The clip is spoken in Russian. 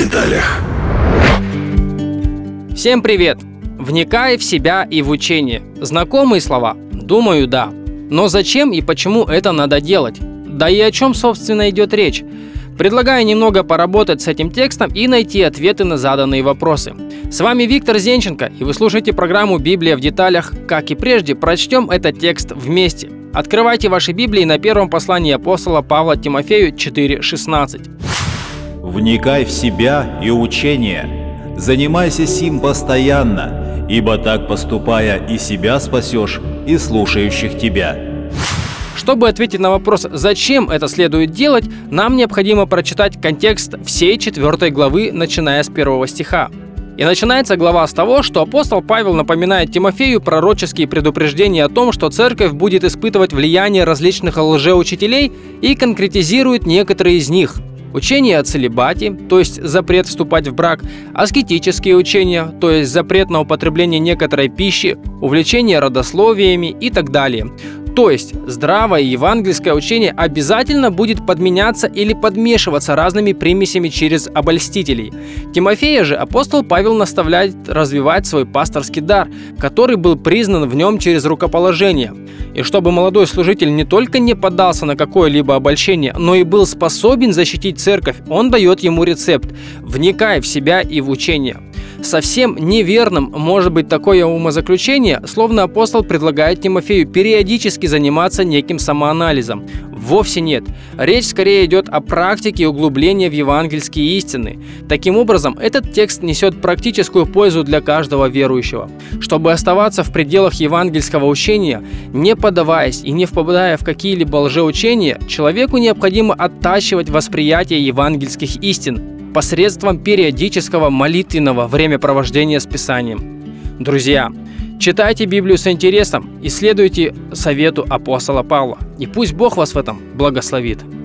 деталях. Всем привет! Вникай в себя и в учение. Знакомые слова? Думаю, да. Но зачем и почему это надо делать? Да и о чем, собственно, идет речь? Предлагаю немного поработать с этим текстом и найти ответы на заданные вопросы. С вами Виктор Зенченко, и вы слушаете программу «Библия в деталях». Как и прежде, прочтем этот текст вместе. Открывайте ваши Библии на первом послании апостола Павла Тимофею 4:16. «Вникай в себя и учение, занимайся сим постоянно, ибо так поступая и себя спасешь, и слушающих тебя». Чтобы ответить на вопрос, зачем это следует делать, нам необходимо прочитать контекст всей 4 главы, начиная с 1 стиха. И начинается глава с того, что апостол Павел напоминает Тимофею пророческие предупреждения о том, что церковь будет испытывать влияние различных лжеучителей, и конкретизирует некоторые из них. Учение о целибате, то есть запрет вступать в брак, аскетические учения, то есть запрет на употребление некоторой пищи, увлечение родословиями и так далее. То есть здравое евангельское учение обязательно будет подменяться или подмешиваться разными примесями через обольстителей. Тимофея же апостол Павел наставляет развивать свой пасторский дар, который был признан в нем через рукоположение. И чтобы молодой служитель не только не поддался на какое-либо обольщение, но и был способен защитить церковь, он дает ему рецепт: «Вникай в себя и в учение». Совсем неверным может быть такое умозаключение, словно апостол предлагает Тимофею периодически заниматься неким самоанализом. Вовсе нет. Речь скорее идет о практике углубления в евангельские истины. Таким образом, этот текст несет практическую пользу для каждого верующего. Чтобы оставаться в пределах евангельского учения, не поддаваясь и не впадая в какие-либо лжеучения, человеку необходимо оттачивать восприятие евангельских истин посредством периодического молитвенного времяпровождения с Писанием. Друзья, читайте Библию с интересом и следуйте совету апостола Павла. И пусть Бог вас в этом благословит.